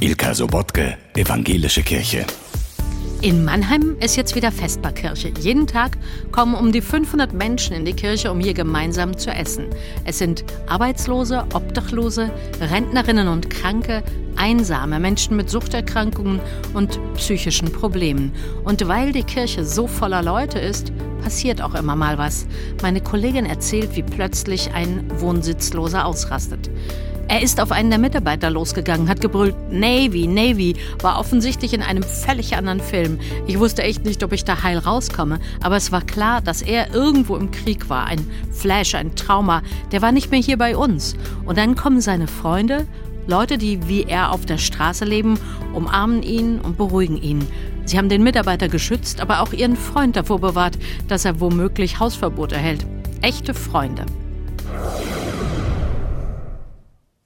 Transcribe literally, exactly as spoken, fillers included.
Ilka Sobotke, Evangelische Kirche. In Mannheim ist jetzt wieder Vesperkirche. Jeden Tag kommen um die fünfhundert Menschen in die Kirche, um hier gemeinsam zu essen. Es sind Arbeitslose, Obdachlose, Rentnerinnen und Kranke, Einsame, Menschen mit Suchterkrankungen und psychischen Problemen. Und weil die Kirche so voller Leute ist, passiert auch immer mal was. Meine Kollegin erzählt, wie plötzlich ein Wohnsitzloser ausrastet. Er ist auf einen der Mitarbeiter losgegangen, hat gebrüllt, Navy, Navy, war offensichtlich in einem völlig anderen Film. Ich wusste echt nicht, ob ich da heil rauskomme, aber es war klar, dass er irgendwo im Krieg war. Ein Flash, ein Trauma, der war nicht mehr hier bei uns. Und dann kommen seine Freunde, Leute, die wie er auf der Straße leben, umarmen ihn und beruhigen ihn. Sie haben den Mitarbeiter geschützt, aber auch ihren Freund davor bewahrt, dass er womöglich Hausverbot erhält. Echte Freunde.